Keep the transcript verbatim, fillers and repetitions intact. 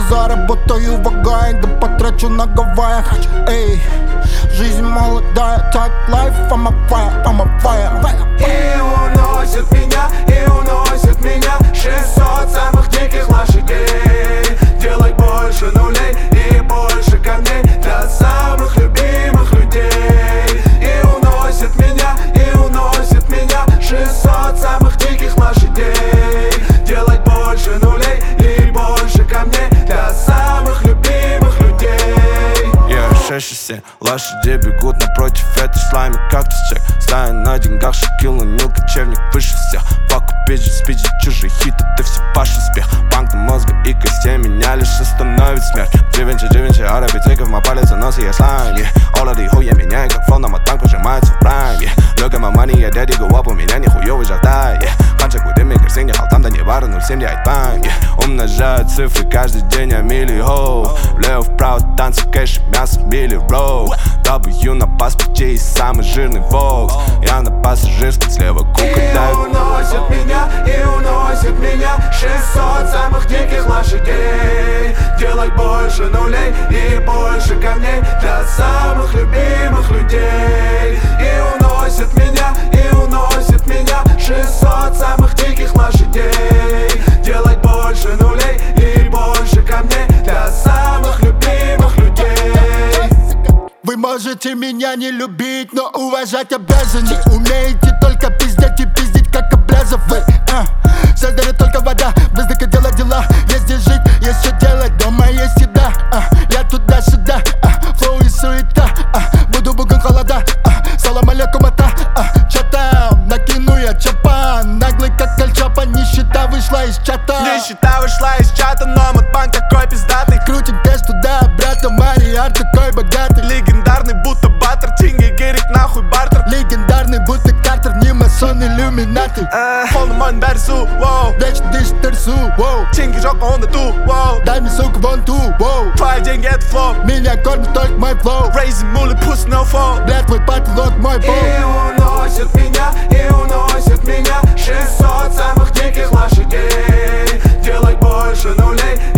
заработаю в Огайо, да потрачу на Гавайях. Эй, жизнь молодая, так life, I'm a fire, I'm a fire. И уносит меня, и уносит меня шестьсот самых диких лошадей. Делать больше нулей и больше камней для самых любимых людей. И уносит меня, и уносит меня шестьсот самых диких лошадей. Делать больше нулей и больше камней для самых любимых людей. Я шесть шесть семь лошади бегут напротив этой слайми кактус чек. Стая на деньгах, шакил, нил, кочевник выше всех. Покупить же, спичить чужие хиты, ты все паш успех. Банк на мозга и костей меня лишь остановит смерть. Дживенчи, дживенчи, арабитейка в мой палец заносы, я слайм, yeah. All of these who я меняю, как флоу на мотанг пожимается в прайм, yeah. Look at my money, я daddy go up, у меня нихуёвый жахтай, yeah. Кончик with them, игр не халтам, да не вары, ноль семь я бам, yeah. Умножаю цифры каждый день, а мили хоу. Влево-вправо танцы, кэш, мясо, били роу. W на паспорте и самый жирный волк. Я на пассажирской, слева кука дает. И уносит меня, и уносит меня шестьсот самых диких лошадей. Делать больше нулей и больше камней для самых любимых людей. И уносит меня, и уносит меня шестьсот самых диких лошадей. Делать больше нулей и больше камней для самых любимых людей. Вы можете меня не любить, но уважать обязаны. Умеете только пиздеть и пиздить, как облезов вы, а. Создали только вода, воздуха делать дела. Есть где жить, есть что делать, дома есть еда, а. Я туда-сюда, а. Флоу и суета, а. Буду богом холода, а. Салам алейкум, ата, а. Чё там? Накину я чапан. Наглый как Альчапа, нищета вышла из чата. Нищета вышла из чата, но модбанк такой пиздатый. Крутим кэш туда-обратно, Мариарт такой богатый. Легендарный будто баттер, тинги, герик, нахуй бартер. Легендарный будто Картер, не масон, иллюминаты. Полный мон бэрсу, воу. Дэч, дыш, терсу, воу. Тинги, жопа, он да ту, воу. Дай мне, сука, вон ту, воу. Твои деньги это флоу. Меня кормит только мой флоу. Raising мули, pussy, no fall. Бля, твой потолок мой пол. И уносит меня, и уносит меня шестьсот самых диких лошадей. Делать больше нулей